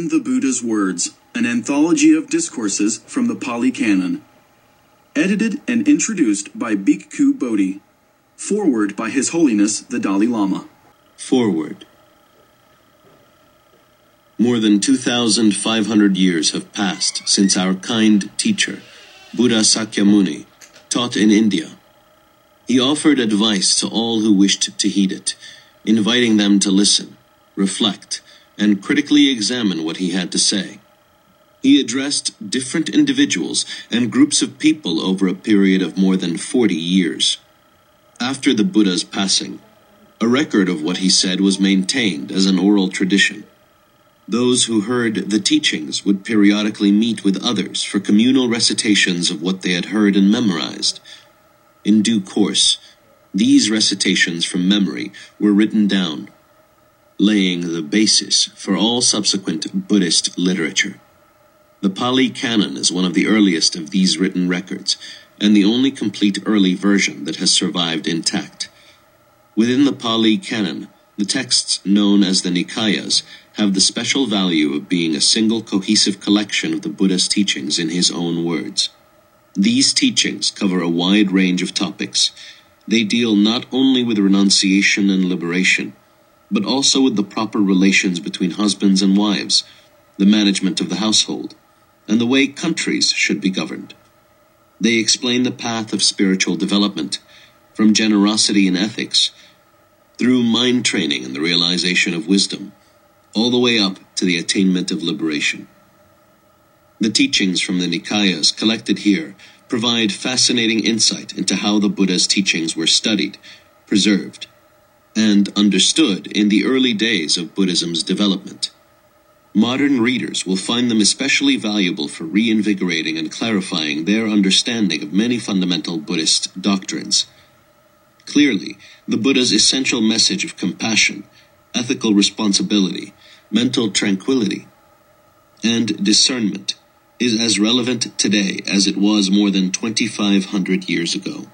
In the Buddha's Words, an anthology of discourses from the Pali Canon. Edited and introduced by Bhikkhu Bodhi. Foreword by His Holiness the Dalai Lama. Foreword. More than 2,500 years have passed since our kind teacher, Buddha Sakyamuni, taught in India. He offered advice to all who wished to heed it, inviting them to listen, reflect, and critically examine what he had to say. He addressed different individuals and groups of people over a period of more than 40 years. After the Buddha's passing, a record of what he said was maintained as an oral tradition. Those who heard the teachings would periodically meet with others for communal recitations of what they had heard and memorized. In due course, these recitations from memory were written down, laying the basis for all subsequent Buddhist literature. The Pali Canon is one of the earliest of these written records, and the only complete early version that has survived intact. Within the Pali Canon, the texts known as the Nikayas have the special value of being a single cohesive collection of the Buddha's teachings in his own words. These teachings cover a wide range of topics. They deal not only with renunciation and liberation, but also with the proper relations between husbands and wives, the management of the household, and the way countries should be governed. They explain the path of spiritual development, from generosity and ethics, through mind training and the realization of wisdom, all the way up to the attainment of liberation. The teachings from the Nikayas collected here provide fascinating insight into how the Buddha's teachings were studied, preserved, and understood in the early days of Buddhism's development. Modern readers will find them especially valuable for reinvigorating and clarifying their understanding of many fundamental Buddhist doctrines. Clearly, the Buddha's essential message of compassion, ethical responsibility, mental tranquility, and discernment is as relevant today as it was more than 2,500 years ago.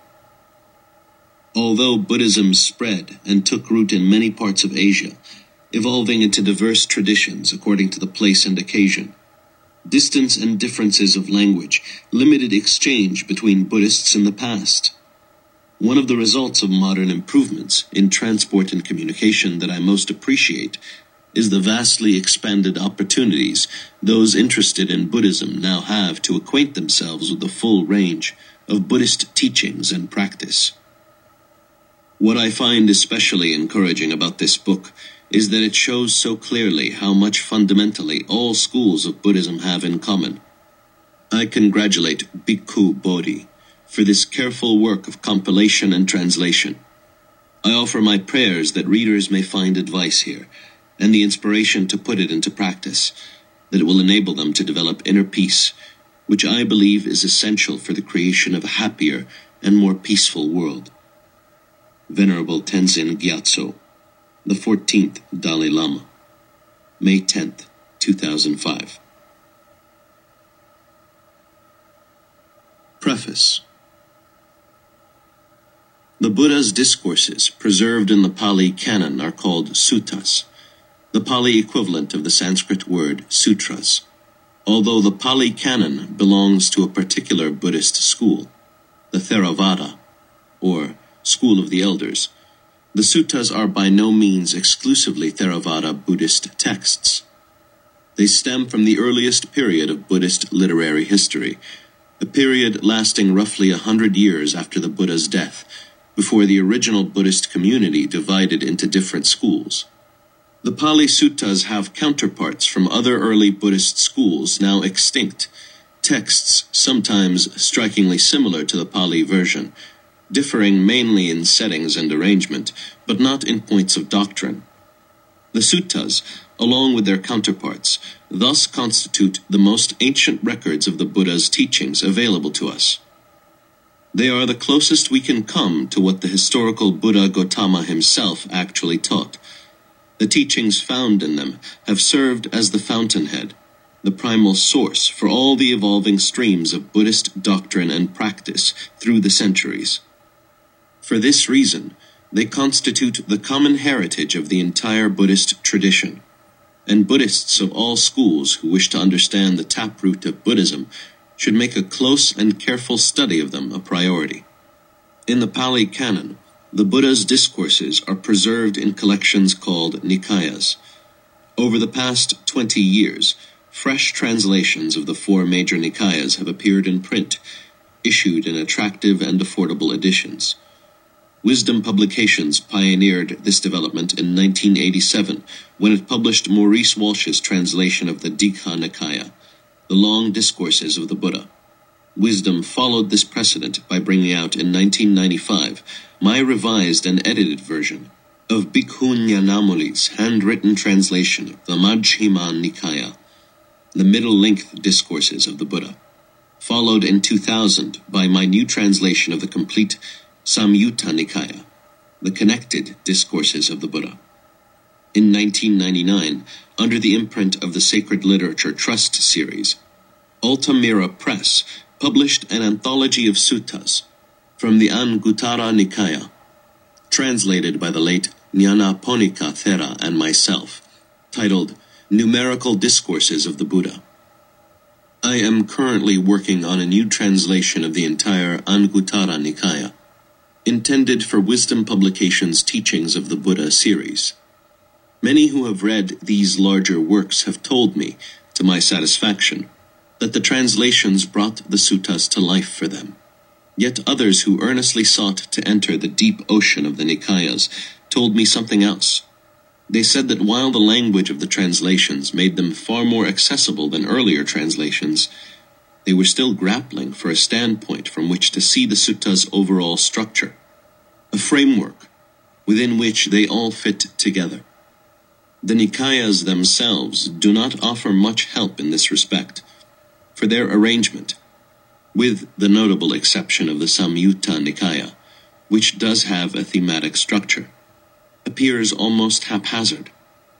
Although Buddhism spread and took root in many parts of Asia, evolving into diverse traditions according to the place and occasion, distance and differences of language limited exchange between Buddhists in the past. One of the results of modern improvements in transport and communication that I most appreciate is the vastly expanded opportunities those interested in Buddhism now have to acquaint themselves with the full range of Buddhist teachings and practice. What I find especially encouraging about this book is that it shows so clearly how much fundamentally all schools of Buddhism have in common. I congratulate Bhikkhu Bodhi for this careful work of compilation and translation. I offer my prayers that readers may find advice here, and the inspiration to put it into practice, that it will enable them to develop inner peace, which I believe is essential for the creation of a happier and more peaceful world. Venerable Tenzin Gyatso, the 14th Dalai Lama, May 10th, 2005. Preface. The Buddha's discourses preserved in the Pali Canon are called suttas, the Pali equivalent of the Sanskrit word sutras. Although the Pali Canon belongs to a particular Buddhist school, the Theravada, or School of the Elders, the suttas are by no means exclusively Theravada Buddhist texts. They stem from the earliest period of Buddhist literary history, a period lasting roughly 100 years after the Buddha's death, before the original Buddhist community divided into different schools. The Pali Suttas have counterparts from other early Buddhist schools now extinct, texts sometimes strikingly similar to the Pali version, differing mainly in settings and arrangement, but not in points of doctrine. The suttas, along with their counterparts, thus constitute the most ancient records of the Buddha's teachings available to us. They are the closest we can come to what the historical Buddha Gautama himself actually taught. The teachings found in them have served as the fountainhead, the primal source for all the evolving streams of Buddhist doctrine and practice through the centuries. For this reason, they constitute the common heritage of the entire Buddhist tradition, and Buddhists of all schools who wish to understand the taproot of Buddhism should make a close and careful study of them a priority. In the Pali Canon, the Buddha's discourses are preserved in collections called Nikayas. Over the past 20 years, fresh translations of the 4 major Nikayas have appeared in print, issued in attractive and affordable editions. Wisdom Publications pioneered this development in 1987 when it published Maurice Walsh's translation of the Digha Nikaya, the long discourses of the Buddha. Wisdom followed this precedent by bringing out in 1995 my revised and edited version of Bhikkhu Nyanamuli's handwritten translation of the Majjhima Nikaya, the middle-length discourses of the Buddha, followed in 2000 by my new translation of the complete Samyutta Nikaya, the connected discourses of the Buddha. In 1999, under the imprint of the Sacred Literature Trust series, Altamira Press published an anthology of suttas from the Anguttara Nikaya, translated by the late Nyanaponika Thera and myself, titled Numerical Discourses of the Buddha. I am currently working on a new translation of the entire Anguttara Nikaya, intended for Wisdom Publications' Teachings of the Buddha series. Many who have read these larger works have told me, to my satisfaction, that the translations brought the suttas to life for them. Yet others who earnestly sought to enter the deep ocean of the Nikayas told me something else. They said that while the language of the translations made them far more accessible than earlier translations, they were still grappling for a standpoint from which to see the sutta's overall structure, a framework within which they all fit together. The Nikayas themselves do not offer much help in this respect, for their arrangement, with the notable exception of the Samyutta Nikaya, which does have a thematic structure, appears almost haphazard.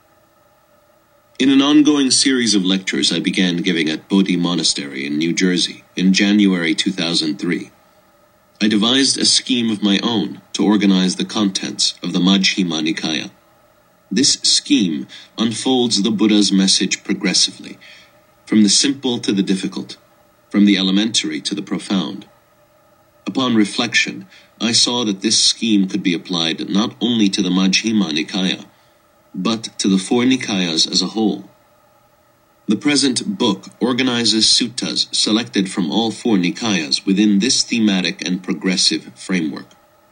In an ongoing series of lectures I began giving at Bodhi Monastery in New Jersey in January 2003, I devised a scheme of my own to organize the contents of the Majjhima Nikaya. This scheme unfolds the Buddha's message progressively, from the simple to the difficult, from the elementary to the profound. Upon reflection, I saw that this scheme could be applied not only to the Majjhima Nikaya, but to the 4 Nikayas as a whole. The present book organizes suttas selected from all 4 Nikayas within this thematic and progressive framework.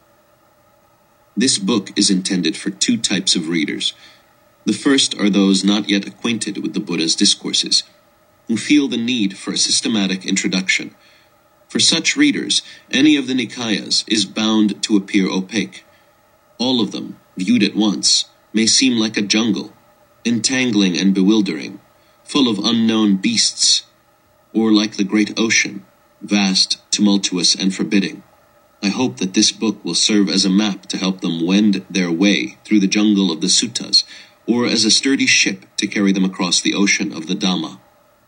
This book is intended for 2 types of readers. The first are those not yet acquainted with the Buddha's discourses, who feel the need for a systematic introduction. For such readers, any of the Nikayas is bound to appear opaque. All of them, viewed at once, may seem like a jungle, entangling and bewildering, full of unknown beasts, or like the great ocean, vast, tumultuous, and forbidding. I hope that this book will serve as a map to help them wend their way through the jungle of the suttas, or as a sturdy ship to carry them across the ocean of the Dhamma.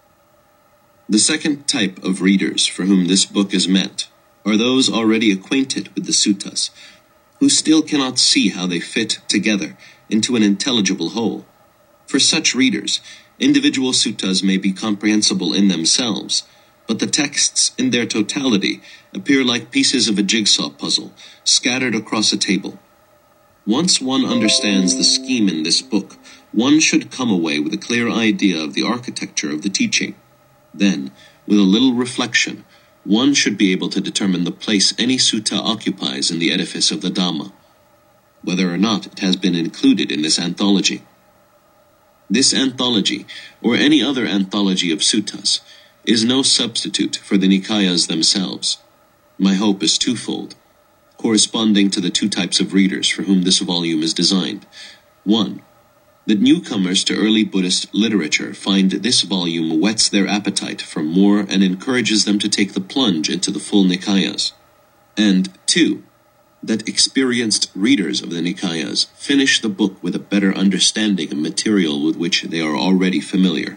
The second type of readers for whom this book is meant are those already acquainted with the suttas, who still cannot see how they fit together into an intelligible whole. For such readers, individual suttas may be comprehensible in themselves, but the texts in their totality appear like pieces of a jigsaw puzzle scattered across a table. Once one understands the scheme in this book, one should come away with a clear idea of the architecture of the teaching. Then, with a little reflection, one should be able to determine the place any sutta occupies in the edifice of the Dhamma, whether or not it has been included in this anthology. This anthology, or any other anthology of suttas, is no substitute for the Nikayas themselves. My hope is twofold, corresponding to the 2 types of readers for whom this volume is designed. 1. That newcomers to early Buddhist literature find this volume whets their appetite for more and encourages them to take the plunge into the full Nikayas. And 2. That experienced readers of the Nikayas finish the book with a better understanding of material with which they are already familiar.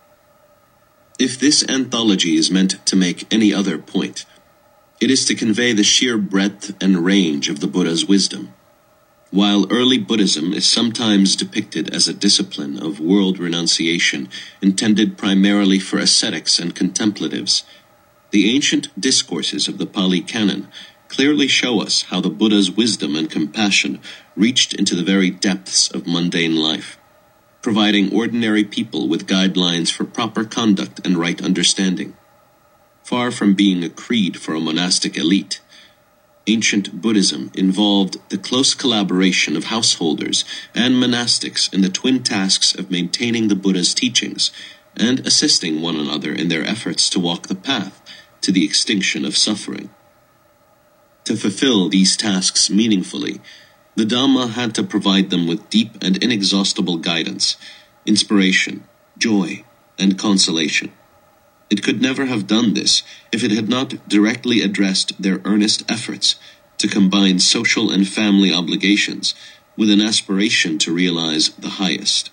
If this anthology is meant to make any other point, it is to convey the sheer breadth and range of the Buddha's wisdom. While early Buddhism is sometimes depicted as a discipline of world renunciation intended primarily for ascetics and contemplatives, the ancient discourses of the Pali Canon clearly show us how the Buddha's wisdom and compassion reached into the very depths of mundane life, providing ordinary people with guidelines for proper conduct and right understanding. Far from being a creed for a monastic elite, ancient Buddhism involved the close collaboration of householders and monastics in the twin tasks of maintaining the Buddha's teachings and assisting one another in their efforts to walk the path to the extinction of suffering. To fulfill these tasks meaningfully, the Dhamma had to provide them with deep and inexhaustible guidance, inspiration, joy, and consolation. It could never have done this if it had not directly addressed their earnest efforts to combine social and family obligations with an aspiration to realize the highest.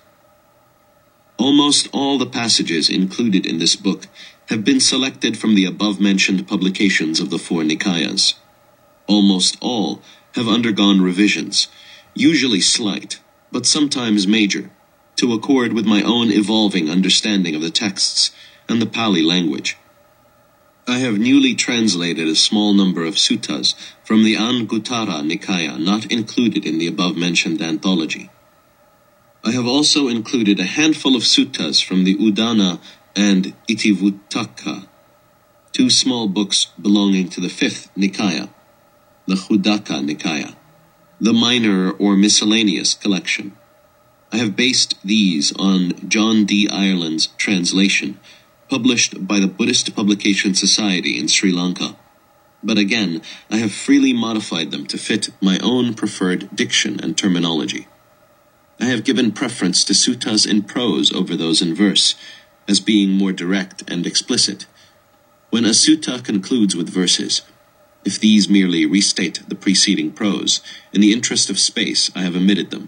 Almost all the passages included in this book have been selected from the above-mentioned publications of the four Nikayas. Almost all have undergone revisions, usually slight, but sometimes major, to accord with my own evolving understanding of the texts and the Pali language. I have newly translated a small number of suttas from the Anguttara Nikaya not included in the above-mentioned anthology. I have also included a handful of suttas from the Udana and Itivuttaka, two small books belonging to the fifth Nikaya, the Khuddaka Nikaya, the minor or miscellaneous collection. I have based these on John D. Ireland's translation, published by the Buddhist Publication Society in Sri Lanka. But again, I have freely modified them to fit my own preferred diction and terminology. I have given preference to suttas in prose over those in verse, as being more direct and explicit. When a sutta concludes with verses, if these merely restate the preceding prose, in the interest of space I have omitted them.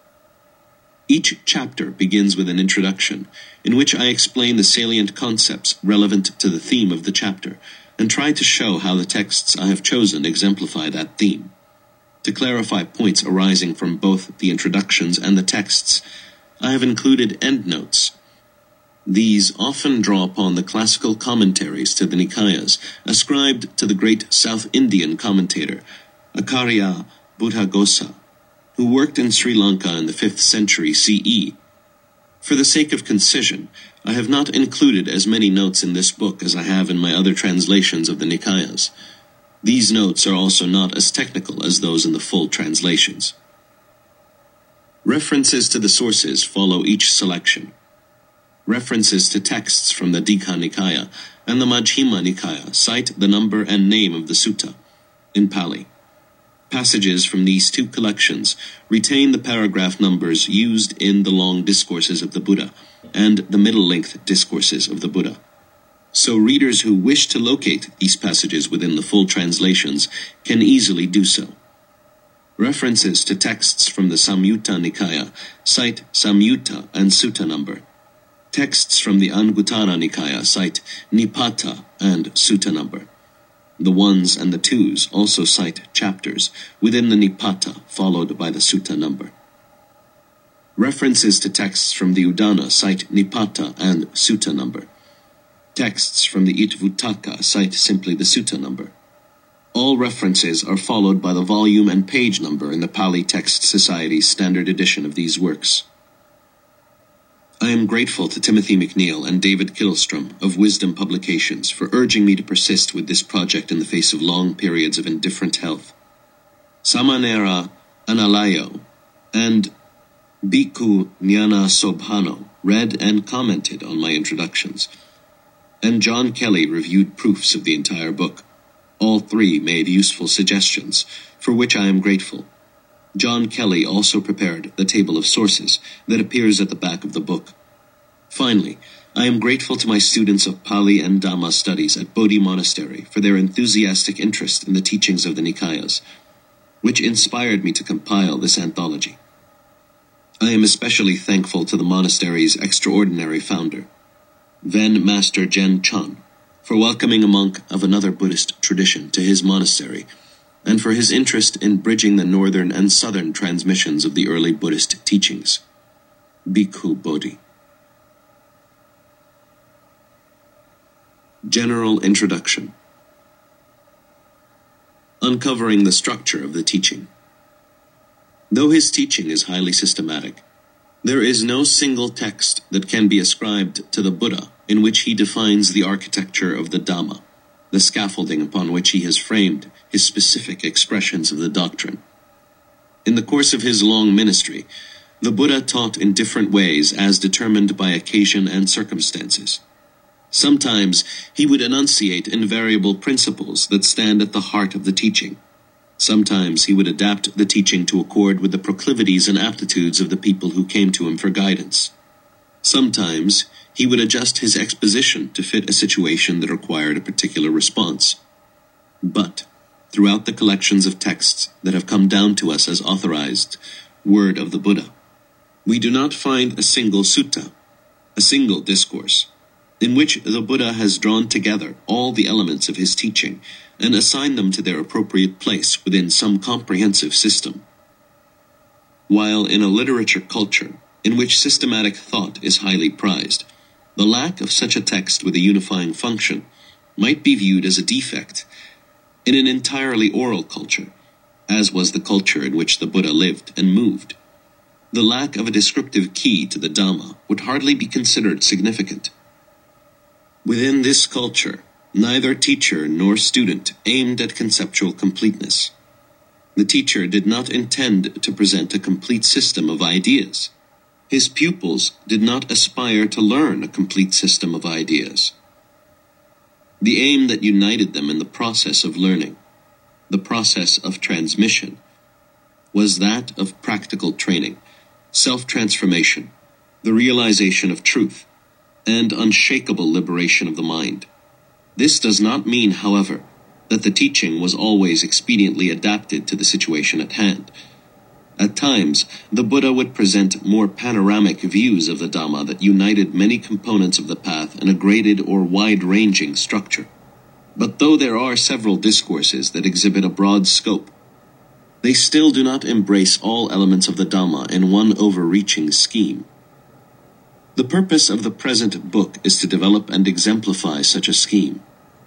Each chapter begins with an introduction, in which I explain the salient concepts relevant to the theme of the chapter, and try to show how the texts I have chosen exemplify that theme. To clarify points arising from both the introductions and the texts, I have included endnotes. These often draw upon the classical commentaries to the Nikayas, ascribed to the great South Indian commentator, Acharya Buddhaghosa, who worked in Sri Lanka in the 5th century CE. For the sake of concision, I have not included as many notes in this book as I have in my other translations of the Nikayas. These notes are also not as technical as those in the full translations. References to the sources follow each selection. References to texts from the Dikha Nikaya and the Majjhima Nikaya cite the number and name of the sutta in Pali. Passages from these two collections retain the paragraph numbers used in the long discourses of the Buddha and the middle-length discourses of the Buddha. So readers who wish to locate these passages within the full translations can easily do so. References to texts from the Samyutta Nikaya cite Samyutta and Sutta number. Texts from the Anguttara Nikaya cite Nipata and Sutta number. The ones and the twos also cite chapters within the Nipata followed by the Sutta number. References to texts from the Udana cite Nipata and Sutta number. Texts from the Itivuttaka cite simply the Sutta number. All references are followed by the volume and page number in the Pali Text Society's standard edition of these works. I am grateful to Timothy McNeil and David Kittlestrom of Wisdom Publications for urging me to persist with this project in the face of long periods of indifferent health. Samanera Analayo and Bhikkhu Jnana Sobhano read and commented on my introductions, and John Kelly reviewed proofs of the entire book. All three made useful suggestions, for which I am grateful. John Kelly also prepared the table of sources that appears at the back of the book. Finally, I am grateful to my students of Pali and Dhamma studies at Bodhi Monastery for their enthusiastic interest in the teachings of the Nikayas, which inspired me to compile this anthology. I am especially thankful to the monastery's extraordinary founder, Ven Master Jen Chon, for welcoming a monk of another Buddhist tradition to his monastery and for his interest in bridging the northern and southern transmissions of the early Buddhist teachings. Bhikkhu Bodhi. General Introduction. Uncovering the structure of the teaching. Though his teaching is highly systematic, there is no single text that can be ascribed to the Buddha in which he defines the architecture of the Dhamma, the scaffolding upon which he has framed his specific expressions of the doctrine. In the course of his long ministry, the Buddha taught in different ways as determined by occasion and circumstances. Sometimes he would enunciate invariable principles that stand at the heart of the teaching. Sometimes he would adapt the teaching to accord with the proclivities and aptitudes of the people who came to him for guidance. Sometimes he would adjust his exposition to fit a situation that required a particular response. But throughout the collections of texts that have come down to us as authorized word of the Buddha, we do not find a single sutta, a single discourse, in which the Buddha has drawn together all the elements of his teaching and assigned them to their appropriate place within some comprehensive system. While in a literature culture in which systematic thought is highly prized, the lack of such a text with a unifying function might be viewed as a defect. In an entirely oral culture, as was the culture in which the Buddha lived and moved, the lack of a descriptive key to the Dhamma would hardly be considered significant. Within this culture, neither teacher nor student aimed at conceptual completeness. The teacher did not intend to present a complete system of ideas. His pupils did not aspire to learn a complete system of ideas. The aim that united them in the process of learning, the process of transmission, was that of practical training, self-transformation, the realization of truth, and unshakable liberation of the mind. This does not mean, however, that the teaching was always expediently adapted to the situation at hand. At times, the Buddha would present more panoramic views of the Dhamma that united many components of the path in a graded or wide-ranging structure. But though there are several discourses that exhibit a broad scope, they still do not embrace all elements of the Dhamma in one overreaching scheme. The purpose of the present book is to develop and exemplify such a scheme.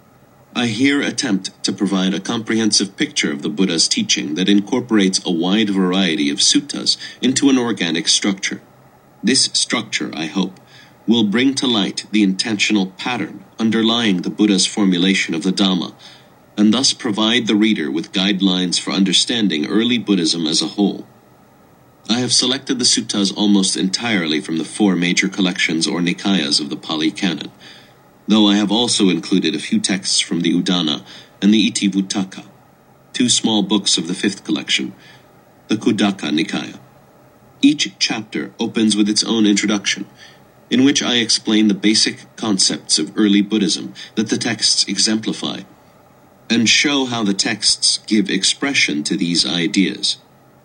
I here attempt to provide a comprehensive picture of the Buddha's teaching that incorporates a wide variety of suttas into an organic structure. This structure, I hope, will bring to light the intentional pattern underlying the Buddha's formulation of the Dhamma, and thus provide the reader with guidelines for understanding early Buddhism as a whole. I have selected the suttas almost entirely from the 4 major collections or nikayas of the Pali Canon, though I have also included a few texts from the Udana and the Itivuttaka, 2 small books of the 5th collection, the Khuddaka Nikaya. Each chapter opens with its own introduction, in which I explain the basic concepts of early Buddhism that the texts exemplify, and show how the texts give expression to these ideas.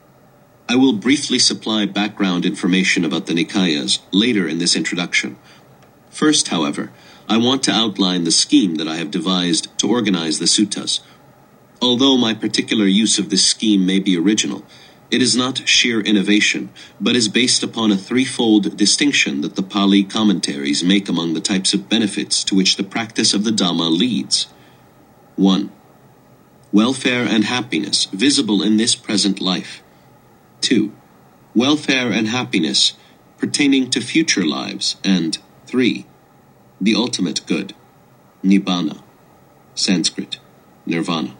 I will briefly supply background information about the Nikayas later in this introduction. First, however, I want to outline the scheme that I have devised to organize the suttas. Although my particular use of this scheme may be original, it is not sheer innovation, but is based upon a threefold distinction that the Pali commentaries make among the types of benefits to which the practice of the Dhamma leads. 1. Welfare and happiness visible in this present life. 2. Welfare and happiness pertaining to future lives. And 3. The ultimate good, Nibbana, Sanskrit, Nirvana.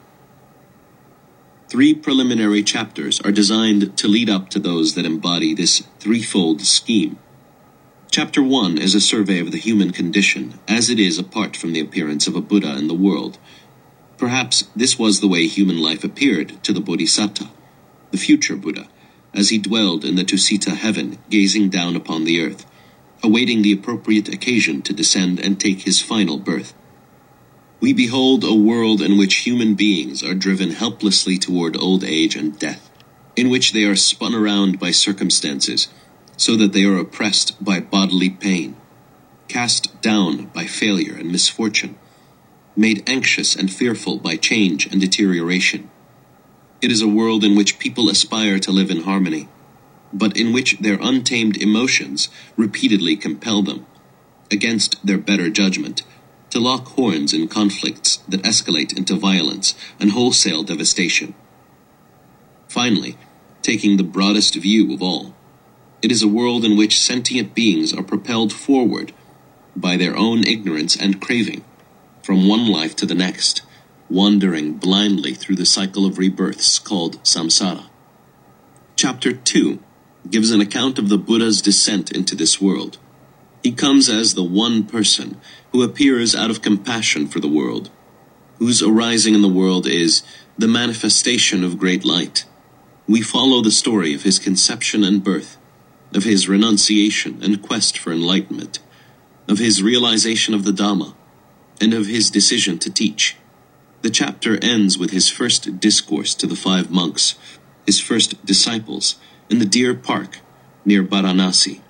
3 preliminary chapters are designed to lead up to those that embody this threefold scheme. Chapter 1 is a survey of the human condition as it is apart from the appearance of a Buddha in the world. Perhaps this was the way human life appeared to the Bodhisattva, the future Buddha, as he dwelled in the Tusita heaven, gazing down upon the earth, awaiting the appropriate occasion to descend and take his final birth. We behold a world in which human beings are driven helplessly toward old age and death, in which they are spun around by circumstances, so that they are oppressed by bodily pain, cast down by failure and misfortune, made anxious and fearful by change and deterioration, It is a world in which people aspire to live in harmony, but in which their untamed emotions repeatedly compel them, against their better judgment, to lock horns in conflicts that escalate into violence and wholesale devastation. Finally, taking the broadest view of all, it is a world in which sentient beings are propelled forward by their own ignorance and craving, from one life to the next, wandering blindly through the cycle of rebirths called samsara. Chapter 2 gives an account of the Buddha's descent into this world. He comes as the one person who appears out of compassion for the world, whose arising in the world is the manifestation of great light. We follow the story of his conception and birth, of his renunciation and quest for enlightenment, of his realization of the Dhamma, and of his decision to teach. The chapter ends with his first discourse to the 5 monks, his first disciples, in the Deer Park near Varanasi.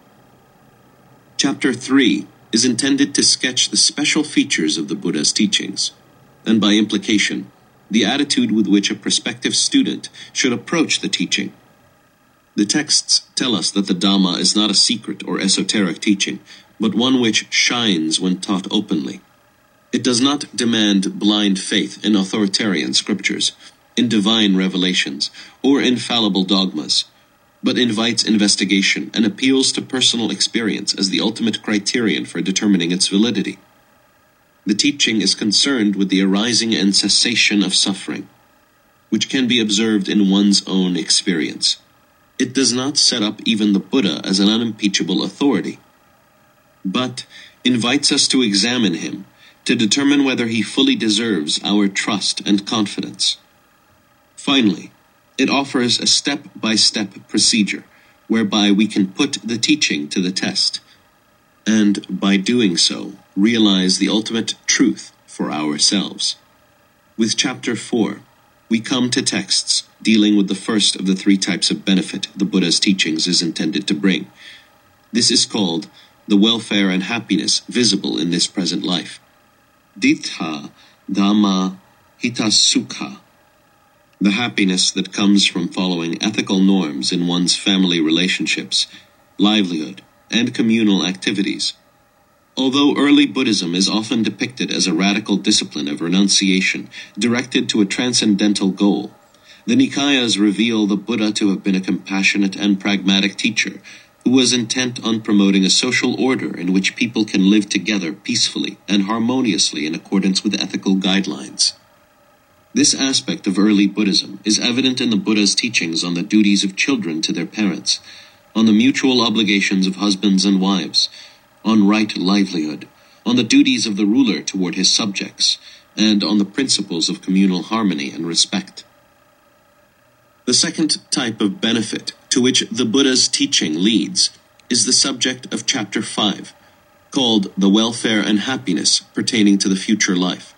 Chapter 3 is intended to sketch the special features of the Buddha's teachings, and by implication, the attitude with which a prospective student should approach the teaching. The texts tell us that the Dhamma is not a secret or esoteric teaching, but one which shines when taught openly. It does not demand blind faith in authoritarian scriptures, in divine revelations, or infallible dogmas, but invites investigation and appeals to personal experience as the ultimate criterion for determining its validity. The teaching is concerned with the arising and cessation of suffering, which can be observed in one's own experience. It does not set up even the Buddha as an unimpeachable authority, but invites us to examine him to determine whether he fully deserves our trust and confidence. Finally, it offers a step-by-step procedure whereby we can put the teaching to the test, and by doing so, realize the ultimate truth for ourselves. With Chapter 4, we come to texts dealing with the first of the 3 types of benefit the Buddha's teachings is intended to bring. This is called the welfare and happiness visible in this present life. Dittha Dhamma Hitasukha, the happiness that comes from following ethical norms in one's family relationships, livelihood, and communal activities. Although early Buddhism is often depicted as a radical discipline of renunciation directed to a transcendental goal, the Nikayas reveal the Buddha to have been a compassionate and pragmatic teacher who was intent on promoting a social order in which people can live together peacefully and harmoniously in accordance with ethical guidelines. This aspect of early Buddhism is evident in the Buddha's teachings on the duties of children to their parents, on the mutual obligations of husbands and wives, on right livelihood, on the duties of the ruler toward his subjects, and on the principles of communal harmony and respect. The second type of benefit to which the Buddha's teaching leads is the subject of Chapter 5, called the welfare and happiness pertaining to the future life.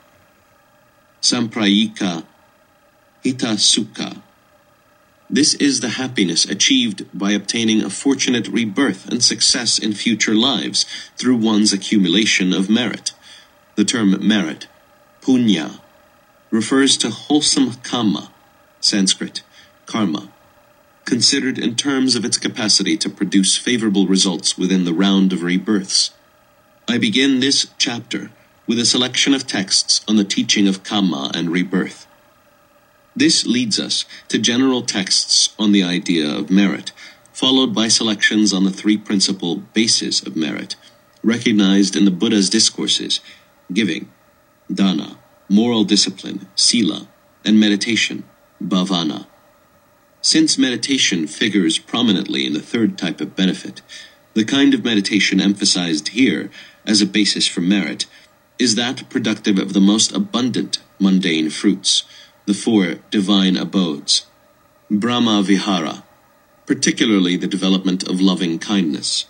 Samprayika Hitasukha. This is the happiness achieved by obtaining a fortunate rebirth and success in future lives through one's accumulation of merit. The term merit, punya, refers to wholesome kamma, Sanskrit, karma, considered in terms of its capacity to produce favorable results within the round of rebirths. I begin this chapter with a selection of texts on the teaching of kamma and rebirth. This leads us to general texts on the idea of merit, followed by selections on the 3 principal bases of merit, recognized in the Buddha's discourses: giving, dana, moral discipline, sila, and meditation, bhavana. Since meditation figures prominently in the 3rd type of benefit, the kind of meditation emphasized here as a basis for merit is that productive of the most abundant mundane fruits, the 4 divine abodes, Brahma Vihara, particularly the development of loving kindness.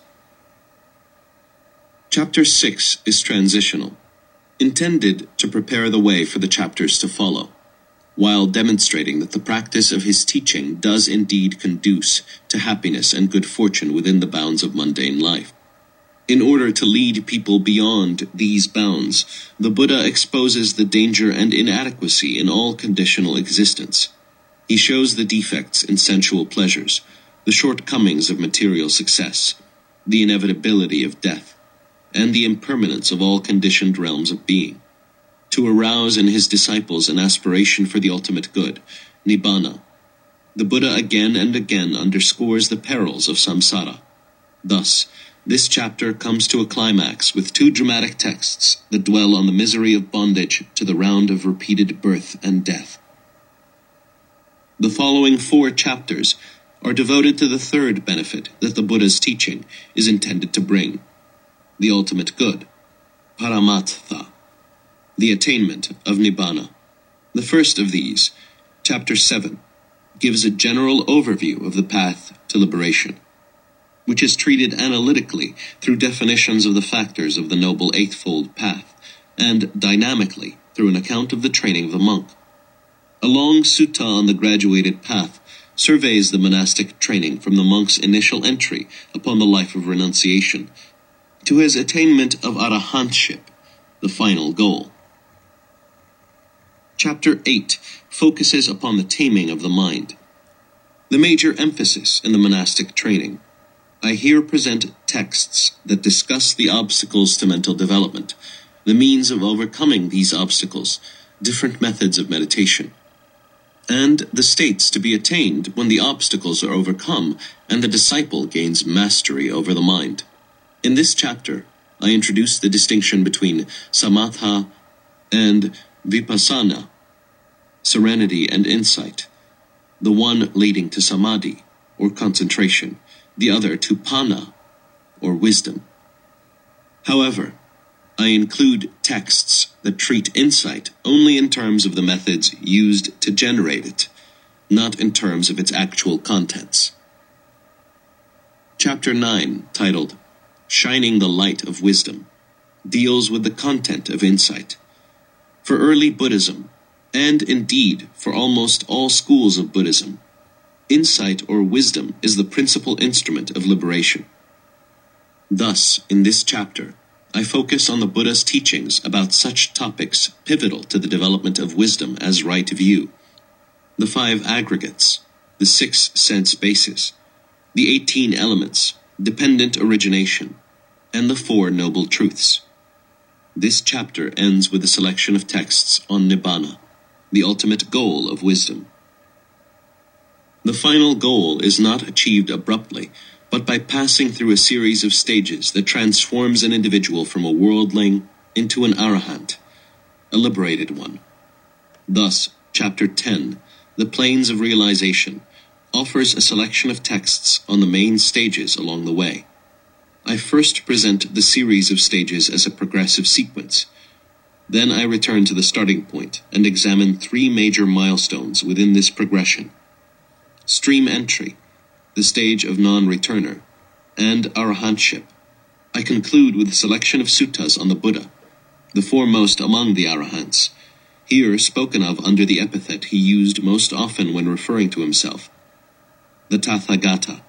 Chapter 6 is transitional, intended to prepare the way for the chapters to follow, while demonstrating that the practice of his teaching does indeed conduce to happiness and good fortune within the bounds of mundane life. In order to lead people beyond these bounds, the Buddha exposes the danger and inadequacy in all conditional existence. He shows the defects in sensual pleasures, the shortcomings of material success, the inevitability of death, and the impermanence of all conditioned realms of being, to arouse in his disciples an aspiration for the ultimate good, Nibbana. The Buddha again and again underscores the perils of samsara. Thus, this chapter comes to a climax with two dramatic texts that dwell on the misery of bondage to the round of repeated birth and death. The following 4 chapters are devoted to the third benefit that the Buddha's teaching is intended to bring, the ultimate good, Paramartha, the attainment of Nibbana. The first of these, chapter 7, gives a general overview of the path to liberation, which is treated analytically through definitions of the factors of the Noble Eightfold Path, and dynamically through an account of the training of the monk. A long sutta on the graduated path surveys the monastic training from the monk's initial entry upon the life of renunciation to his attainment of arahantship, the final goal. Chapter 8 focuses upon the taming of the mind, the major emphasis in the monastic training. I here present texts that discuss the obstacles to mental development, the means of overcoming these obstacles, different methods of meditation, and the states to be attained when the obstacles are overcome and the disciple gains mastery over the mind. In this chapter, I introduce the distinction between samatha and vipassana, serenity and insight, the one leading to samadhi, or concentration, the other to panna, or wisdom. However, I include texts that treat insight only in terms of the methods used to generate it, not in terms of its actual contents. Chapter 9, titled Shining the Light of Wisdom, deals with the content of insight. For early Buddhism, and indeed for almost all schools of Buddhism, insight or wisdom is the principal instrument of liberation. Thus, in this chapter, I focus on the Buddha's teachings about such topics pivotal to the development of wisdom as right view, the 5 aggregates, the 6 sense bases, the 18 elements, dependent origination, and the 4 noble truths. This chapter ends with a selection of texts on Nibbana, the ultimate goal of wisdom. The final goal is not achieved abruptly, but by passing through a series of stages that transforms an individual from a worldling into an arahant, a liberated one. Thus, chapter 10, The Planes of Realization, offers a selection of texts on the main stages along the way. I first present the series of stages as a progressive sequence. Then I return to the starting point and examine 3 major milestones within this progression: stream entry, the stage of non-returner, and arahantship. I conclude with a selection of suttas on the Buddha, the foremost among the arahants, here spoken of under the epithet he used most often when referring to himself, the Tathagata.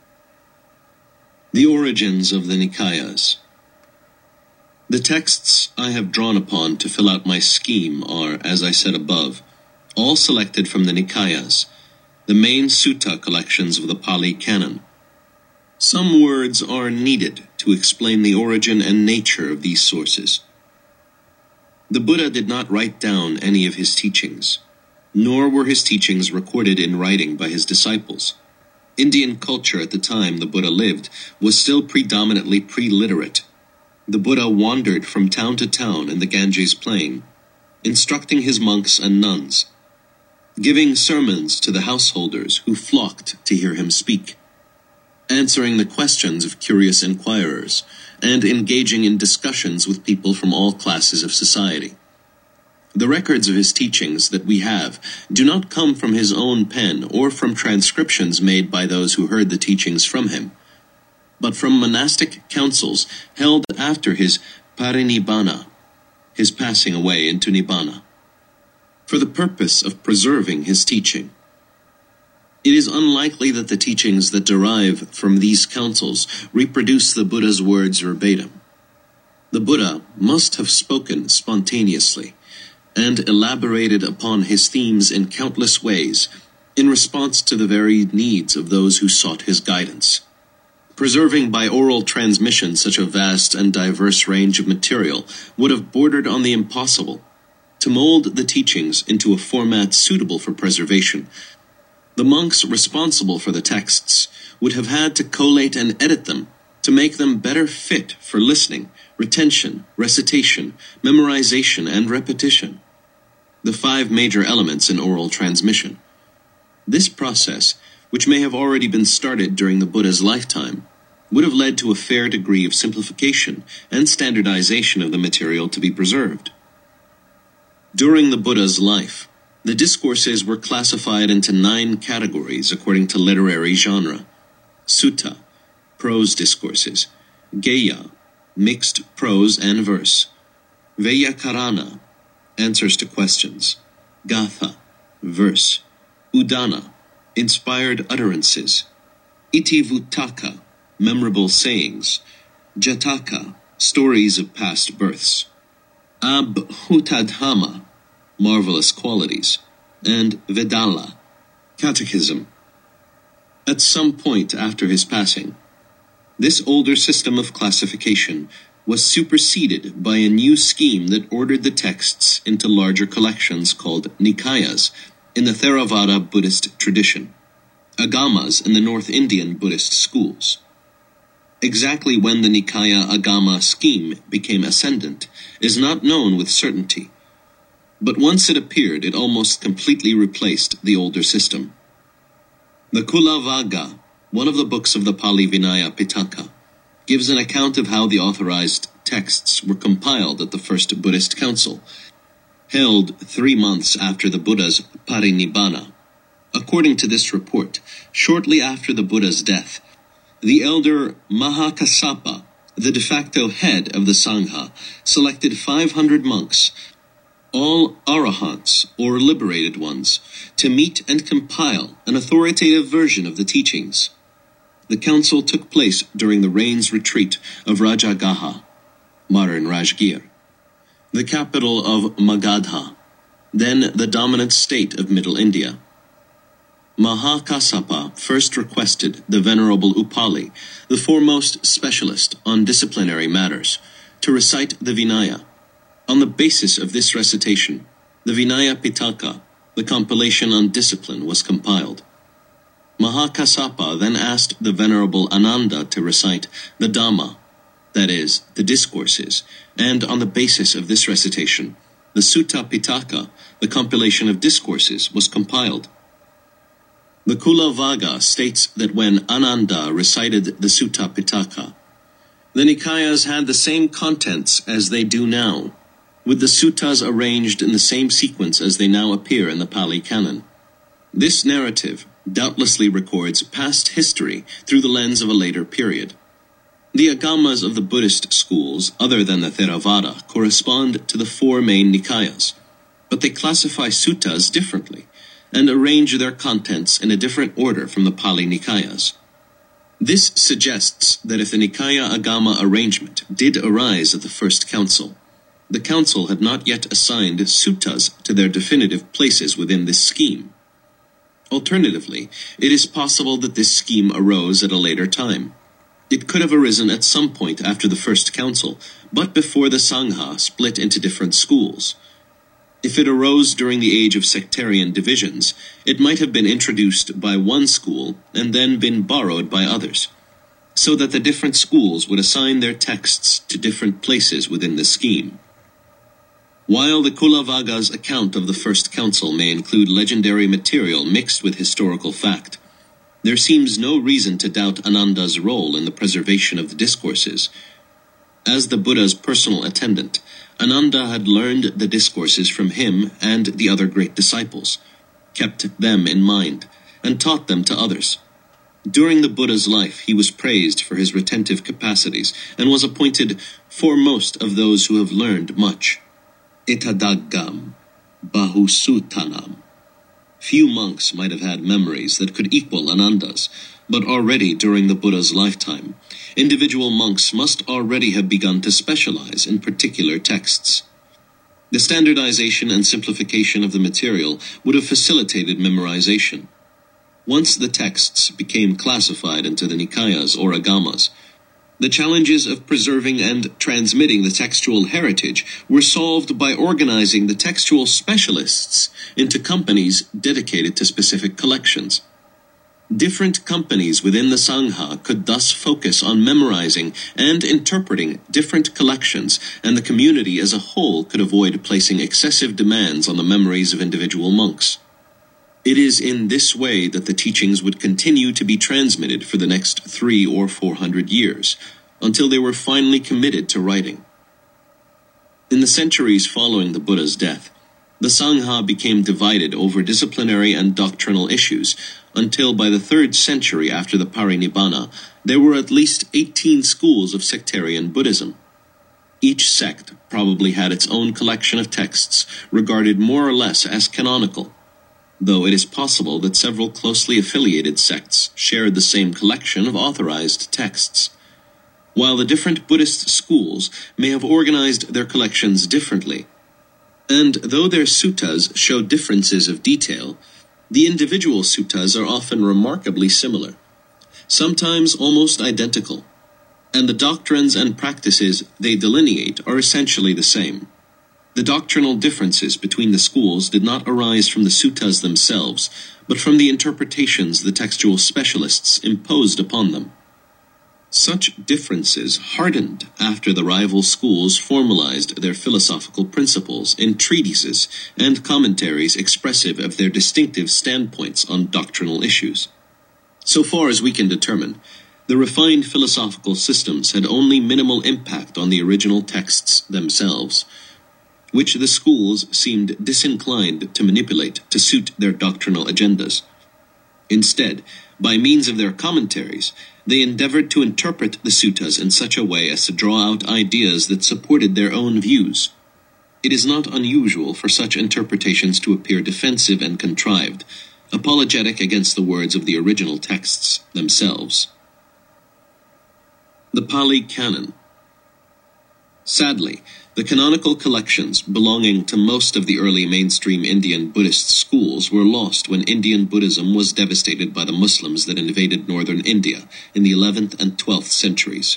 The origins of the Nikayas. The texts I have drawn upon to fill out my scheme are, as I said above, all selected from the Nikayas, the main sutta collections of the Pali Canon. Some words are needed to explain the origin and nature of these sources. The Buddha did not write down any of his teachings, nor were his teachings recorded in writing by his disciples. Indian culture at the time the Buddha lived was still predominantly pre-literate. The Buddha wandered from town to town in the Ganges plain, instructing his monks and nuns, giving sermons to the householders who flocked to hear him speak, answering the questions of curious inquirers, and engaging in discussions with people from all classes of society. The records of his teachings that we have do not come from his own pen or from transcriptions made by those who heard the teachings from him, but from monastic councils held after his parinibbana, his passing away into Nibbana, for the purpose of preserving his teaching. It is unlikely that the teachings that derive from these councils reproduce the Buddha's words verbatim. The Buddha must have spoken spontaneously and elaborated upon his themes in countless ways in response to the varied needs of those who sought his guidance. Preserving by oral transmission such a vast and diverse range of material would have bordered on the impossible. To mold the teachings into a format suitable for preservation, the monks responsible for the texts would have had to collate and edit them to make them better fit for listening, retention, recitation, memorization, and repetition. The 5 major elements in oral transmission. This process, which may have already been started during the Buddha's lifetime, would have led to a fair degree of simplification and standardization of the material to be preserved. During the Buddha's life, the discourses were classified into 9 categories according to literary genre: sutta, prose discourses; geya, mixed prose and verse; Vyakarana, answers to questions; gatha, verse; udana, inspired utterances; itivutaka, memorable sayings; jataka, stories of past births; abhutadhamma, marvelous qualities; and Vedala, catechism. At some point after his passing, this older system of classification was superseded by a new scheme that ordered the texts into larger collections called Nikayas in the Theravada Buddhist tradition, Agamas in the North Indian Buddhist schools. Exactly when the Nikaya Agama scheme became ascendant is not known with certainty, but once it appeared, it almost completely replaced the older system. The Kulavagga, one of the books of the Pali Vinaya Pitaka, gives an account of how the authorized texts were compiled at the first Buddhist council, held 3 months after the Buddha's parinibbana. According to this report, shortly after the Buddha's death, the elder Mahakassapa, the de facto head of the Sangha, selected 500 monks, all arahants or liberated ones, to meet and compile an authoritative version of the teachings. The council took place during the rains retreat of Rajagaha, modern Rajgir, the capital of Magadha, then the dominant state of Middle India. Mahakassapa first requested the Venerable Upali, the foremost specialist on disciplinary matters, to recite the Vinaya. On the basis of this recitation, the Vinaya Pitaka, the compilation on discipline, was compiled. Mahakassapa then asked the Venerable Ananda to recite the Dhamma, that is, the discourses, and on the basis of this recitation, the Sutta Pitaka, the compilation of discourses, was compiled. The Kulavagga states that when Ananda recited the Sutta Pitaka, the Nikayas had the same contents as they do now, with the suttas arranged in the same sequence as they now appear in the Pali Canon. This narrative doubtlessly records past history through the lens of a later period. The Agamas of the Buddhist schools, other than the Theravada, correspond to the 4 main Nikayas, but they classify suttas differently and arrange their contents in a different order from the Pali Nikayas. This suggests that if the Nikaya Agama arrangement did arise at the first council, the council had not yet assigned suttas to their definitive places within this scheme. Alternatively, it is possible that this scheme arose at a later time. It could have arisen at some point after the first council, but before the Sangha split into different schools. If it arose during the age of sectarian divisions, it might have been introduced by one school and then been borrowed by others, so that the different schools would assign their texts to different places within the scheme. While the Kulavagga's account of the First Council may include legendary material mixed with historical fact, there seems no reason to doubt Ananda's role in the preservation of the discourses. As the Buddha's personal attendant, Ananda had learned the discourses from him and the other great disciples, kept them in mind, and taught them to others. During the Buddha's life, he was praised for his retentive capacities and was appointed foremost of those who have learned much. Itadaggam, Bahusutanam. Few monks might have had memories that could equal Ananda's, but already during the Buddha's lifetime, individual monks must already have begun to specialize in particular texts. The standardization and simplification of the material would have facilitated memorization, Once the texts became classified into the Nikayas or Agamas, the challenges of preserving and transmitting the textual heritage were solved by organizing the textual specialists into companies dedicated to specific collections. Different companies within the Sangha could thus focus on memorizing and interpreting different collections, and the community as a whole could avoid placing excessive demands on the memories of individual monks. It is in this way that the teachings would continue to be transmitted for the next 300 or 400 years, until they were finally committed to writing. In the centuries following the Buddha's death, the Sangha became divided over disciplinary and doctrinal issues, until by the 3rd century after the Parinibbana, there were at least 18 schools of sectarian Buddhism. Each sect probably had its own collection of texts, regarded more or less as canonical, though it is possible that several closely affiliated sects shared the same collection of authorized texts. While the different Buddhist schools may have organized their collections differently, and though their suttas show differences of detail, the individual suttas are often remarkably similar, sometimes almost identical, and the doctrines and practices they delineate are essentially the same. The doctrinal differences between the schools did not arise from the suttas themselves, but from the interpretations the textual specialists imposed upon them. Such differences hardened after the rival schools formalized their philosophical principles in treatises and commentaries expressive of their distinctive standpoints on doctrinal issues. So far as we can determine, the refined philosophical systems had only minimal impact on the original texts themselves, which the schools seemed disinclined to manipulate to suit their doctrinal agendas. Instead, by means of their commentaries, they endeavored to interpret the suttas in such a way as to draw out ideas that supported their own views. It is not unusual for such interpretations to appear defensive and contrived, apologetic against the words of the original texts themselves. The Pali Canon. Sadly, the canonical collections belonging to most of the early mainstream Indian Buddhist schools were lost when Indian Buddhism was devastated by the Muslims that invaded northern India in the 11th and 12th centuries.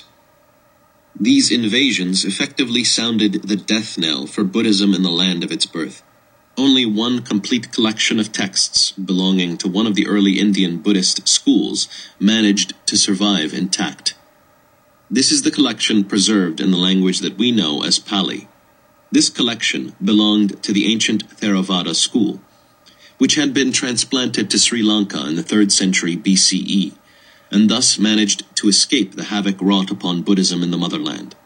These invasions effectively sounded the death knell for Buddhism in the land of its birth. Only one complete collection of texts belonging to one of the early Indian Buddhist schools managed to survive intact. This is the collection preserved in the language that we know as Pali. This collection belonged to the ancient Theravada school, which had been transplanted to Sri Lanka in the 3rd century BCE, and thus managed to escape the havoc wrought upon Buddhism in the motherland.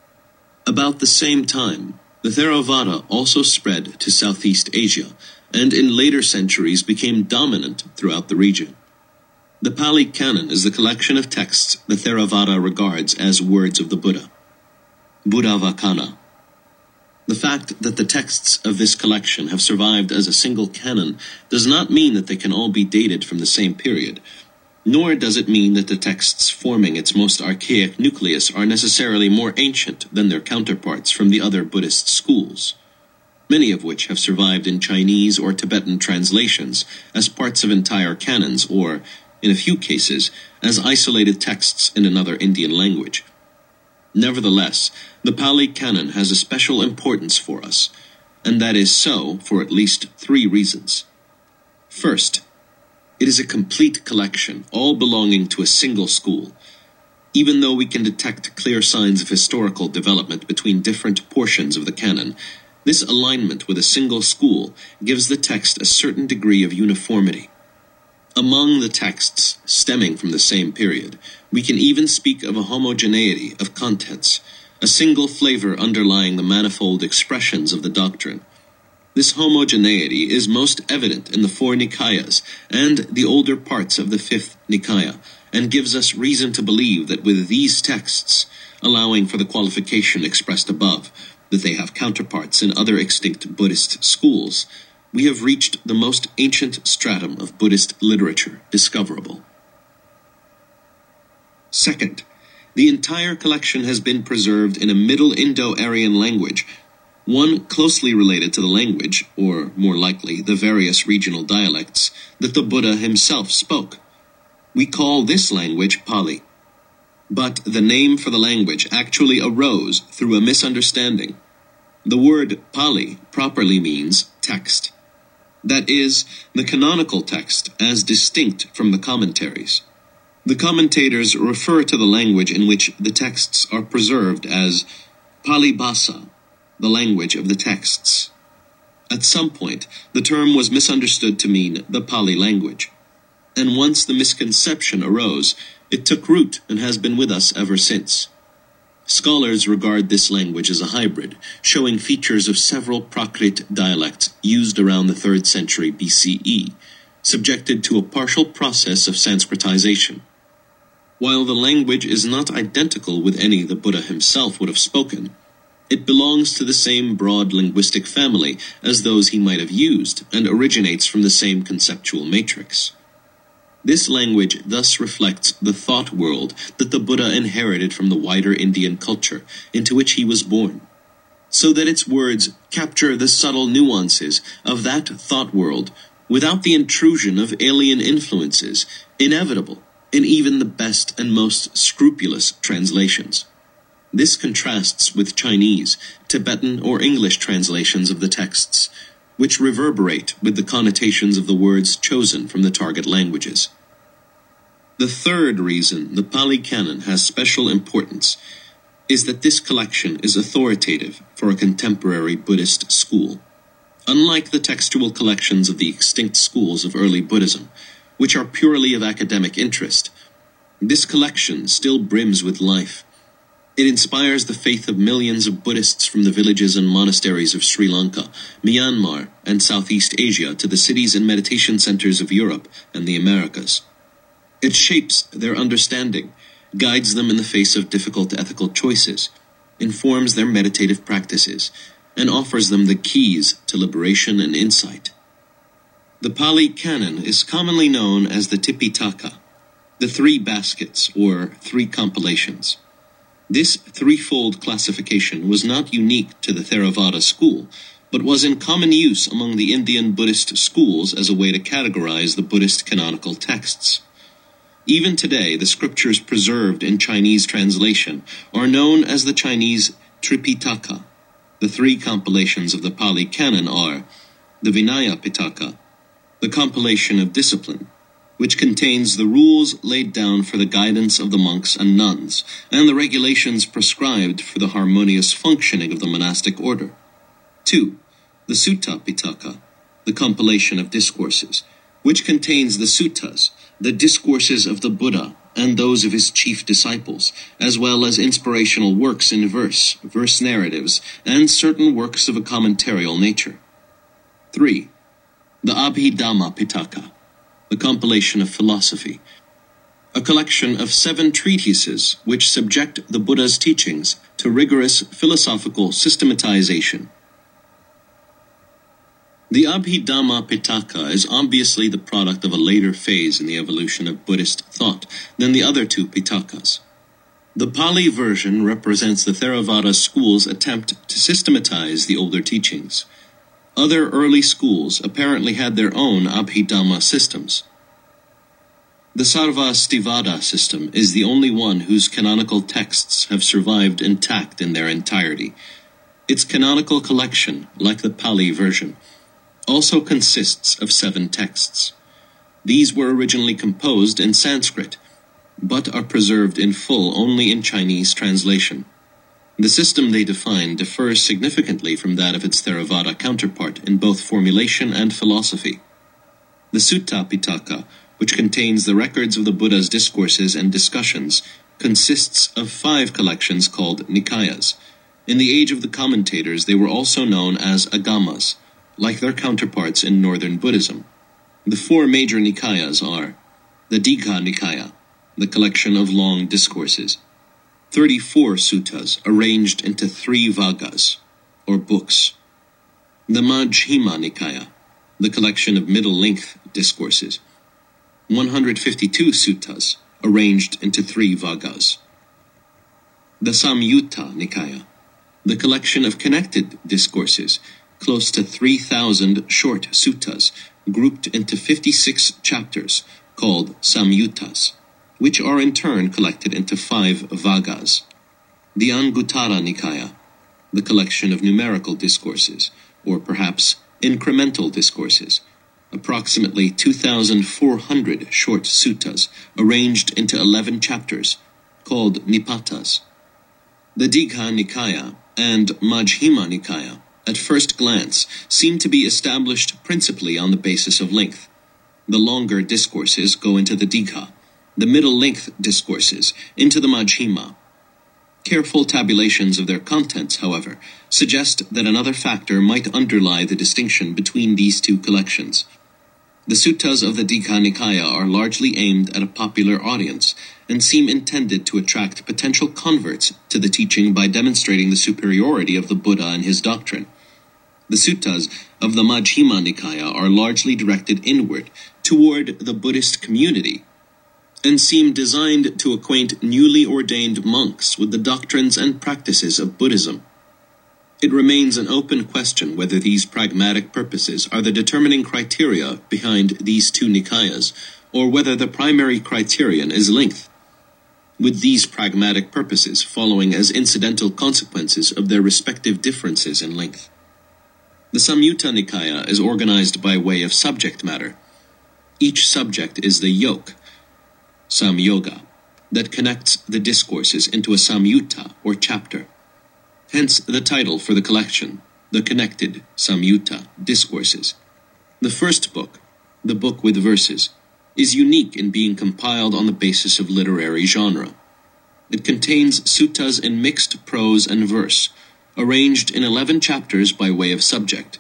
About the same time, the Theravada also spread to Southeast Asia, and in later centuries became dominant throughout the region. The Pali Canon is the collection of texts the Theravada regards as words of the Buddha, Buddhavacana. The fact that the texts of this collection have survived as a single canon does not mean that they can all be dated from the same period, nor does it mean that the texts forming its most archaic nucleus are necessarily more ancient than their counterparts from the other Buddhist schools, many of which have survived in Chinese or Tibetan translations as parts of entire canons or, in a few cases, as isolated texts in another Indian language. Nevertheless, the Pali Canon has a special importance for us, and that is so for at least 3 reasons. First, it is a complete collection, all belonging to a single school. Even though we can detect clear signs of historical development between different portions of the canon, this alignment with a single school gives the text a certain degree of uniformity. Among the texts stemming from the same period, we can even speak of a homogeneity of contents, a single flavor underlying the manifold expressions of the doctrine. This homogeneity is most evident in the 4 Nikayas and the older parts of the 5th Nikaya, and gives us reason to believe that with these texts, allowing for the qualification expressed above, that they have counterparts in other extinct Buddhist schools, we have reached the most ancient stratum of Buddhist literature discoverable. Second, the entire collection has been preserved in a Middle Indo-Aryan language, one closely related to the language, or more likely, the various regional dialects, that the Buddha himself spoke. We call this language Pali. But the name for the language actually arose through a misunderstanding. The word Pali properly means text. That is, the canonical text as distinct from the commentaries. The commentators refer to the language in which the texts are preserved as Pali Bhasa, the language of the texts. At some point, the term was misunderstood to mean the Pali language. And once the misconception arose, it took root and has been with us ever since. Scholars regard this language as a hybrid, showing features of several Prakrit dialects used around the 3rd century BCE, subjected to a partial process of Sanskritization. While the language is not identical with any the Buddha himself would have spoken, it belongs to the same broad linguistic family as those he might have used and originates from the same conceptual matrix. This language thus reflects the thought world that the Buddha inherited from the wider Indian culture into which he was born, so that its words capture the subtle nuances of that thought world without the intrusion of alien influences, inevitable in even the best and most scrupulous translations. This contrasts with Chinese, Tibetan, or English translations of the texts, which reverberate with the connotations of the words chosen from the target languages. The third reason the Pali Canon has special importance is that this collection is authoritative for a contemporary Buddhist school. Unlike the textual collections of the extinct schools of early Buddhism, which are purely of academic interest, this collection still brims with life. It inspires the faith of millions of Buddhists from the villages and monasteries of Sri Lanka, Myanmar, and Southeast Asia to the cities and meditation centers of Europe and the Americas. It shapes their understanding, guides them in the face of difficult ethical choices, informs their meditative practices, and offers them the keys to liberation and insight. The Pali Canon is commonly known as the Tipitaka, the 3 baskets or 3 compilations. This threefold classification was not unique to the Theravada school, but was in common use among the Indian Buddhist schools as a way to categorize the Buddhist canonical texts. Even today, the scriptures preserved in Chinese translation are known as the Chinese Tripitaka. The 3 compilations of the Pali Canon are the Vinaya Pitaka, the compilation of discipline, which contains the rules laid down for the guidance of the monks and nuns, and the regulations prescribed for the harmonious functioning of the monastic order. 2. The Sutta Pitaka, the compilation of discourses, which contains the suttas, the discourses of the Buddha and those of his chief disciples, as well as inspirational works in verse narratives, and certain works of a commentarial nature. 3. The Abhidhamma Pitaka, the compilation of philosophy, a collection of 7 treatises which subject the Buddha's teachings to rigorous philosophical systematization. The Abhidhamma Pitaka is obviously the product of a later phase in the evolution of Buddhist thought than the other 2 Pitakas. The Pali version represents the Theravada school's attempt to systematize the older teachings. Other early schools apparently had their own Abhidhamma systems. The Sarvastivada system is the only one whose canonical texts have survived intact in their entirety. Its canonical collection, like the Pali version, also consists of 7 texts. These were originally composed in Sanskrit, but are preserved in full only in Chinese translation. The system they define differs significantly from that of its Theravada counterpart in both formulation and philosophy. The Sutta Pitaka, which contains the records of the Buddha's discourses and discussions, consists of 5 collections called Nikayas. In the age of the commentators, they were also known as Agamas, like their counterparts in northern Buddhism. The 4 major Nikayas are the Digha Nikaya, the collection of long discourses, 34 suttas arranged into 3 vagas, or books, the Majjhima Nikaya, the collection of middle-length discourses, 152 suttas arranged into 3 vagas, the Samyutta Nikaya, the collection of connected discourses, close to 3,000 short suttas, grouped into 56 chapters, called samyuttas, which are in turn collected into 5 vaggas. The Anguttara Nikaya, the collection of numerical discourses, or perhaps incremental discourses, approximately 2,400 short suttas arranged into 11 chapters, called nipatas. The Digha Nikaya and Majjhima Nikaya, at first glance, seem to be established principally on the basis of length. The longer discourses go into the Digha, the middle-length discourses into the Majjhima. Careful tabulations of their contents, however, suggest that another factor might underlie the distinction between these two collections. The suttas of the Digha Nikaya are largely aimed at a popular audience and seem intended to attract potential converts to the teaching by demonstrating the superiority of the Buddha and his doctrine. The suttas of the Majjhima Nikaya are largely directed inward toward the Buddhist community and seem designed to acquaint newly ordained monks with the doctrines and practices of Buddhism. It remains an open question whether these pragmatic purposes are the determining criteria behind these two Nikayas, or whether the primary criterion is length, with these pragmatic purposes following as incidental consequences of their respective differences in length. The Samyutta Nikaya is organized by way of subject matter. Each subject is the yoke, samyoga, that connects the discourses into a samyutta or chapter. Hence the title for the collection, the connected samyutta discourses. The first book, the book with verses, is unique in being compiled on the basis of literary genre. It contains suttas in mixed prose and verse, arranged in 11 chapters by way of subject.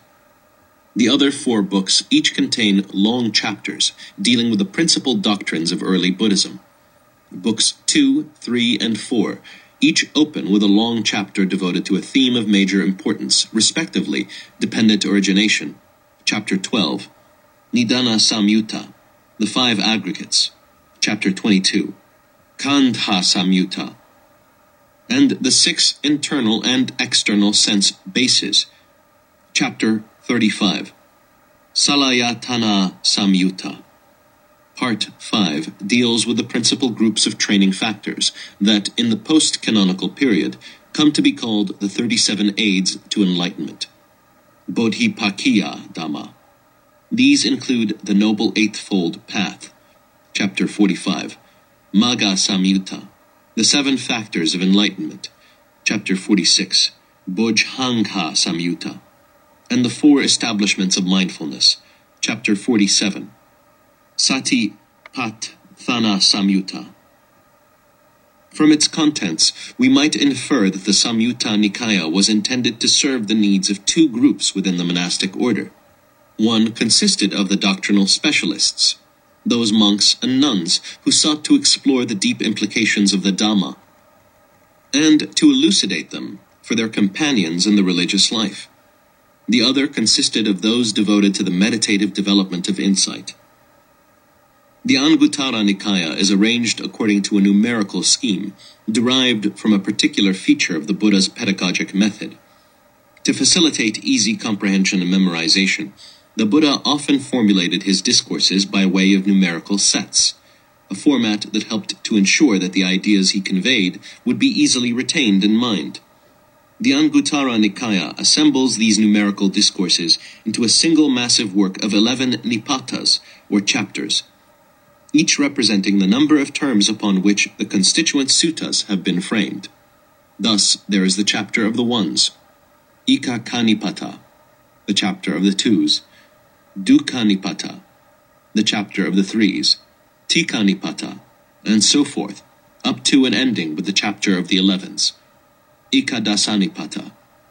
The other 4 books each contain long chapters dealing with the principal doctrines of early Buddhism. Books 2, 3, and 4 each open with a long chapter devoted to a theme of major importance, respectively, dependent origination, Chapter 12, Nidana Samyutta, the 5 aggregates, Chapter 22, Khandha Samyutta, and the 6 internal and external sense bases, Chapter 35, Salayatana Samyutta. Part 5 deals with the principal groups of training factors that, in the post-canonical period, come to be called the 37 aids to enlightenment. Bodhipakkhya Dhamma. These include the Noble Eightfold Path, Chapter 45, Magga Samyutta, the 7 factors of enlightenment, Chapter 46, Bojjhanga Samyutta, and the 4 establishments of mindfulness, Chapter 47, Sati Pat Thana Samyutta. From its contents, we might infer that the Samyutta Nikaya was intended to serve the needs of 2 groups within the monastic order. One consisted of the doctrinal specialists, those monks and nuns who sought to explore the deep implications of the Dhamma, and to elucidate them for their companions in the religious life. The other consisted of those devoted to the meditative development of insight. The Anguttara Nikaya is arranged according to a numerical scheme, derived from a particular feature of the Buddha's pedagogic method. To facilitate easy comprehension and memorization, the Buddha often formulated his discourses by way of numerical sets, a format that helped to ensure that the ideas he conveyed would be easily retained in mind. The Anguttara Nikaya assembles these numerical discourses into a single massive work of 11 nipatas, or chapters, each representing the number of terms upon which the constituent suttas have been framed. Thus, there is the chapter of the ones, Ekakanipata, the chapter of the twos, Dukkhanipata, the chapter of the threes, Tikkanipata, and so forth, up to and ending with the chapter of the 11s, Ekadasanipata.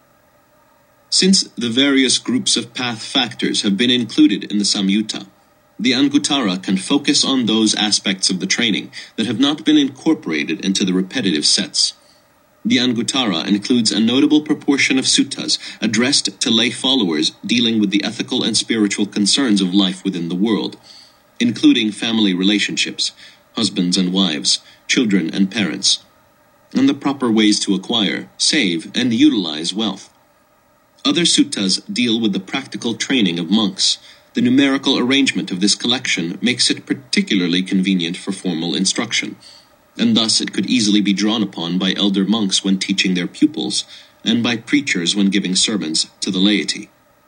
Since the various groups of path factors have been included in the Samyutta, the Anguttara can focus on those aspects of the training that have not been incorporated into the repetitive sets. The Anguttara includes a notable proportion of suttas addressed to lay followers dealing with the ethical and spiritual concerns of life within the world, including family relationships, husbands and wives, children and parents, and the proper ways to acquire, save, and utilize wealth. Other suttas deal with the practical training of monks. The numerical arrangement of this collection makes it particularly convenient for formal instruction, and thus it could easily be drawn upon by elder monks when teaching their pupils, and by preachers when giving sermons to the laity.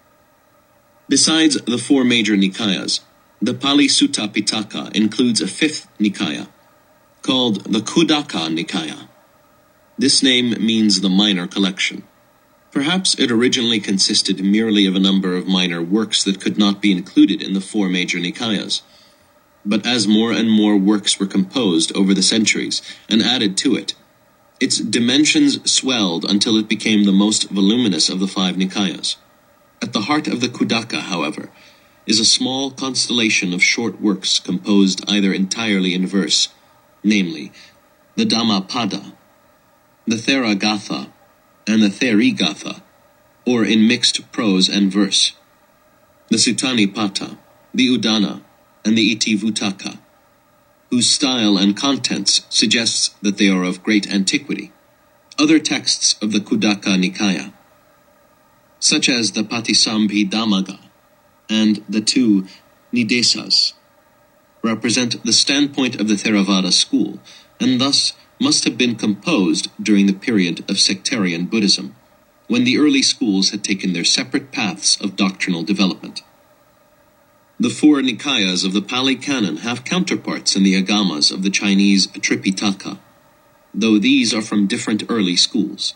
Besides the four major Nikayas, the Pali Sutta Pitaka includes a fifth Nikaya, called the Khuddaka Nikaya. This name means the minor collection. Perhaps it originally consisted merely of a number of minor works that could not be included in the four major Nikayas. But as more and more works were composed over the centuries and added to it, its dimensions swelled until it became the most voluminous of the five Nikayas. At the heart of the Khuddaka, however, is a small constellation of short works composed either entirely in verse, namely, the Dhammapada, the Theragatha, and the Therigatha, or in mixed prose and verse, the Suttanipata, the Udana, and the Itivutaka, whose style and contents suggests that they are of great antiquity. Other texts of the Khuddaka Nikaya, such as the Patisambhidamagga and the two Nidesas, represent the standpoint of the Theravada school, and thus must have been composed during the period of sectarian Buddhism, when the early schools had taken their separate paths of doctrinal development. The four Nikayas of the Pali Canon have counterparts in the Agamas of the Chinese Tripitaka, though these are from different early schools.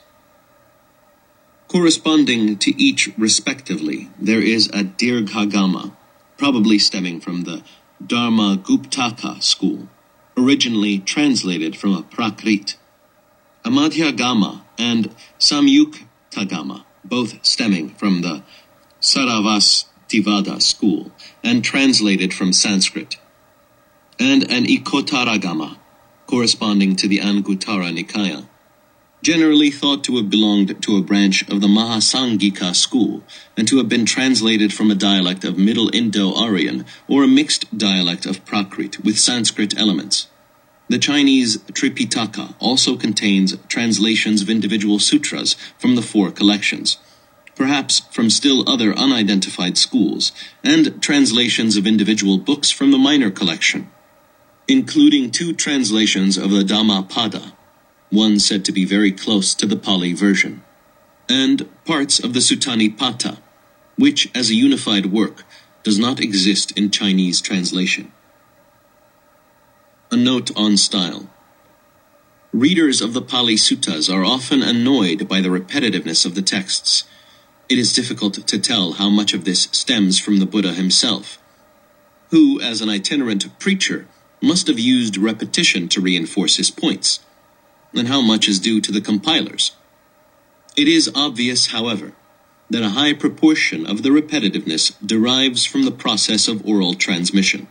Corresponding to each respectively, there is a Dirghagama, probably stemming from the Dharma-Guptaka school, originally translated from a Prakrit, a Madhyagama and Samyuktagama, both stemming from the Saravastivada school and translated from Sanskrit, and an Ikotaragama, corresponding to the Anguttara Nikaya, generally thought to have belonged to a branch of the Mahasangika school, and to have been translated from a dialect of Middle Indo-Aryan or a mixed dialect of Prakrit with Sanskrit elements. The Chinese Tripitaka also contains translations of individual sutras from the four collections, perhaps from still other unidentified schools, and translations of individual books from the minor collection, including two translations of the Dhammapada, one said to be very close to the Pali version, and parts of the Suttanipata, which, as a unified work, does not exist in Chinese translation. A note on style. Readers of the Pali Suttas are often annoyed by the repetitiveness of the texts. It is difficult to tell how much of this stems from the Buddha himself, who, as an itinerant preacher, must have used repetition to reinforce his points, and how much is due to the compilers. It is obvious, however, that a high proportion of the repetitiveness derives from the process of oral transmission.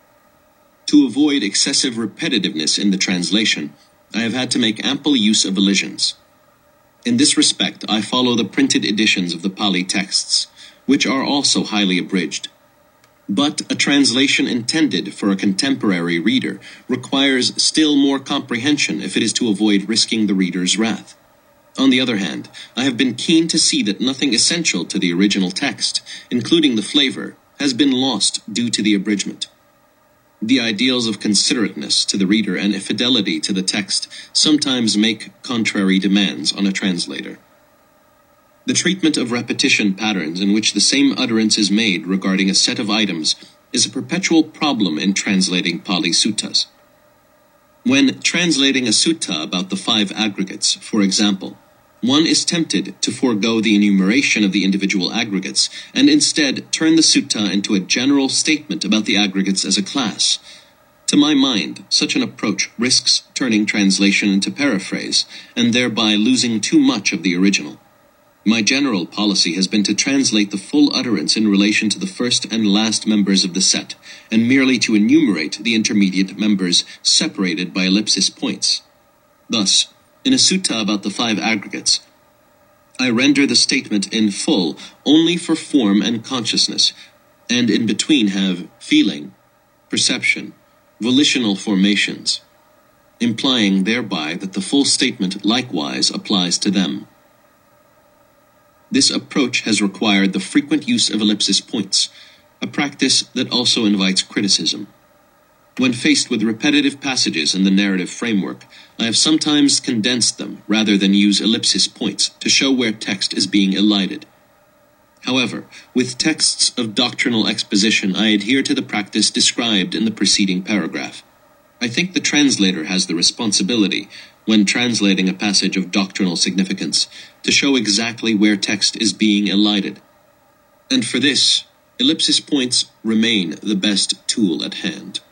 To avoid excessive repetitiveness in the translation, I have had to make ample use of elisions. In this respect, I follow the printed editions of the Pali texts, which are also highly abridged. But a translation intended for a contemporary reader requires still more comprehension if it is to avoid risking the reader's wrath. On the other hand, I have been keen to see that nothing essential to the original text, including the flavor, has been lost due to the abridgment. The ideals of considerateness to the reader and fidelity to the text sometimes make contrary demands on a translator. The treatment of repetition patterns in which the same utterance is made regarding a set of items is a perpetual problem in translating Pali Suttas. When translating a sutta about the five aggregates, for example, one is tempted to forego the enumeration of the individual aggregates and instead turn the sutta into a general statement about the aggregates as a class. To my mind, such an approach risks turning translation into paraphrase and thereby losing too much of the original. My general policy has been to translate the full utterance in relation to the first and last members of the set, and merely to enumerate the intermediate members separated by ellipsis points. Thus, in a sutta about the five aggregates, I render the statement in full only for form and consciousness, and in between have feeling, perception, volitional formations, implying thereby that the full statement likewise applies to them. This approach has required the frequent use of ellipsis points, a practice that also invites criticism. When faced with repetitive passages in the narrative framework, I have sometimes condensed them rather than use ellipsis points to show where text is being elided. However, with texts of doctrinal exposition, I adhere to the practice described in the preceding paragraph. I think the translator has the responsibility, when translating a passage of doctrinal significance, to show exactly where text is being elided. And for this, ellipsis points remain the best tool at hand.